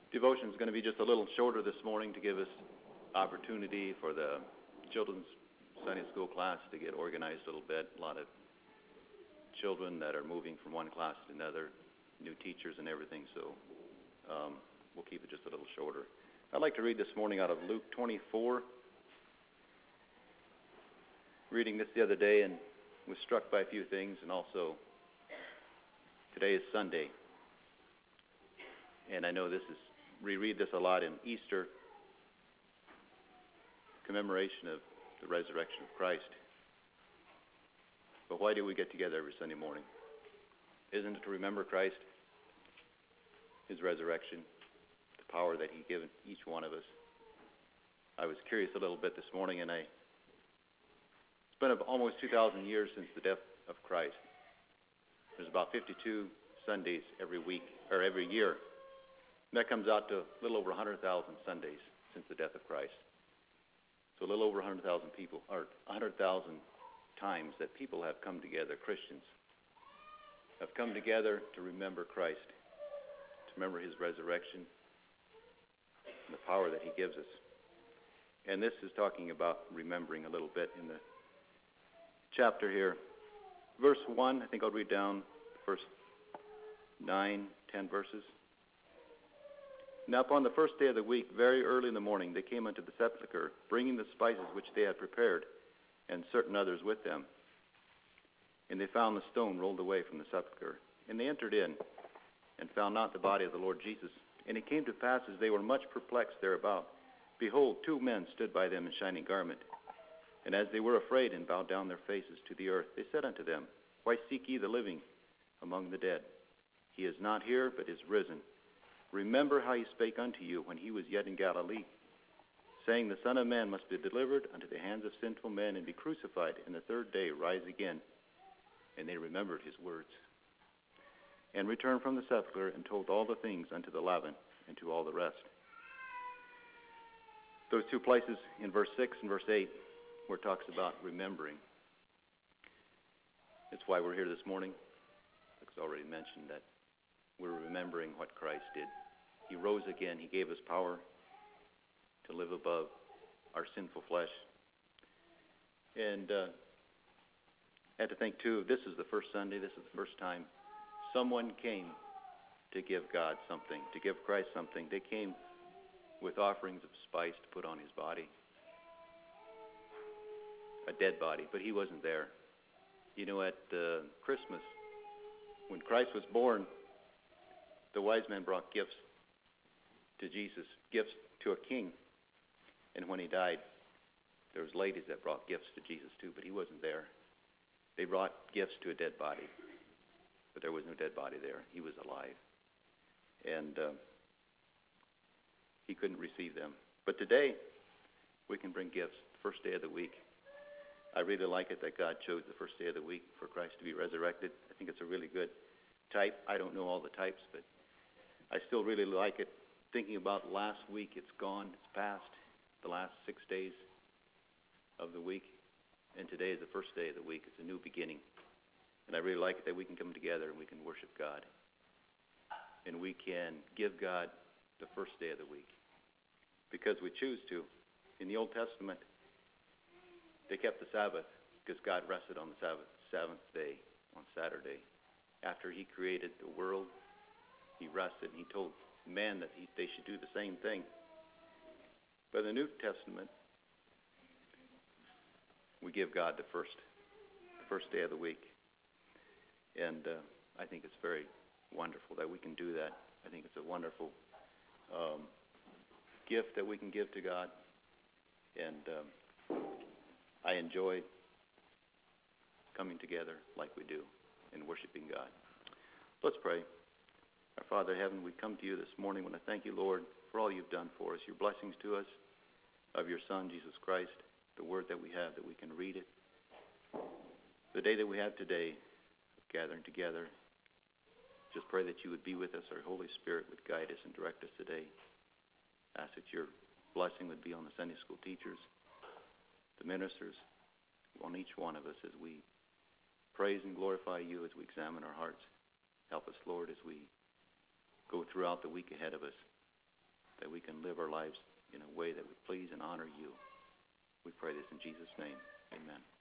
Devotion is going to be just a little shorter this morning to give us opportunity for the children's Sunday school class to get organized a little bit. A lot of children that are moving from one class to another, new teachers and everything, so we'll keep it just a little shorter. I'd like to read this morning out of Luke 24. Reading this the other day and was struck by a few things, and also today is Sunday. And I know we read this a lot in Easter, commemoration of the resurrection of Christ. But why do we get together every Sunday morning? Isn't it to remember Christ, his resurrection, the power that he given each one of us? I was curious a little bit this morning, and it's been almost 2,000 years since the death of Christ. There's about 52 Sundays every week, or every year. And that comes out to a little over 100,000 Sundays since the death of Christ. So a little over 100,000 people, or 100,000 times that people have come together, Christians, have come together to remember Christ, to remember his resurrection and the power that he gives us. And this is talking about remembering a little bit in the chapter here. Verse 1, I think I'll read down the first 9, 10 verses. Now upon the first day of the week, very early in the morning, they came unto the sepulchre, bringing the spices which they had prepared, and certain others with them. And they found the stone rolled away from the sepulchre. And they entered in, and found not the body of the Lord Jesus. And it came to pass, as they were much perplexed thereabout, behold, 2 men stood by them in shining garment. And as they were afraid, and bowed down their faces to the earth, they said unto them, Why seek ye the living among the dead? He is not here, but is risen. Remember how he spake unto you when he was yet in Galilee, saying, The Son of Man must be delivered unto the hands of sinful men, and be crucified, and the third day rise again. And they remembered his words, and returned from the sepulchre, and told all the things unto the 11, and to all the rest. Those 2 places in verse 6 and verse 8, where it talks about remembering. It's why we're here this morning. It's already mentioned that we're remembering what Christ did. He rose again. He gave us power to live above our sinful flesh. And I had to think, too, this is the first Sunday, this is the first time someone came to give God something, to give Christ something. They came with offerings of spice to put on his body, a dead body, but he wasn't there. You know, at Christmas, when Christ was born, the wise men brought gifts to Jesus, gifts to a king. And when he died, there was ladies that brought gifts to Jesus too, but he wasn't there. They brought gifts to a dead body, but there was no dead body there. He was alive. And he couldn't receive them. But today, we can bring gifts, the first day of the week. I really like it that God chose the first day of the week for Christ to be resurrected. I think it's a really good type. I don't know all the types, but I still really like it. Thinking about last week, it's gone, it's past, the last 6 days of the week, and today is the first day of the week. It's a new beginning. And I really like it that we can come together and we can worship God. And we can give God the first day of the week because we choose to. In the Old Testament, they kept the Sabbath because God rested on the seventh day, on Saturday. After he created the world, he rested, and he told man that they should do the same thing. But in the New Testament, we give God the first day of the week. And I think it's very wonderful that we can do that. I think it's a wonderful gift that we can give to God. And I enjoy coming together like we do and worshiping God. Let's pray. Our Father in heaven, we come to you this morning. I want to thank you, Lord, for all you've done for us, your blessings to us of your Son, Jesus Christ, the word that we have, that we can read it. The day that we have today, gathering together, just pray that you would be with us. Our Holy Spirit would guide us and direct us today. Ask that your blessing would be on the Sunday school teachers, the ministers, on each one of us as we praise and glorify you, as we examine our hearts. Help us, Lord, as we go throughout the week ahead of us. that we can live our lives in a way that would please and honor you. We pray this in Jesus' name. Amen.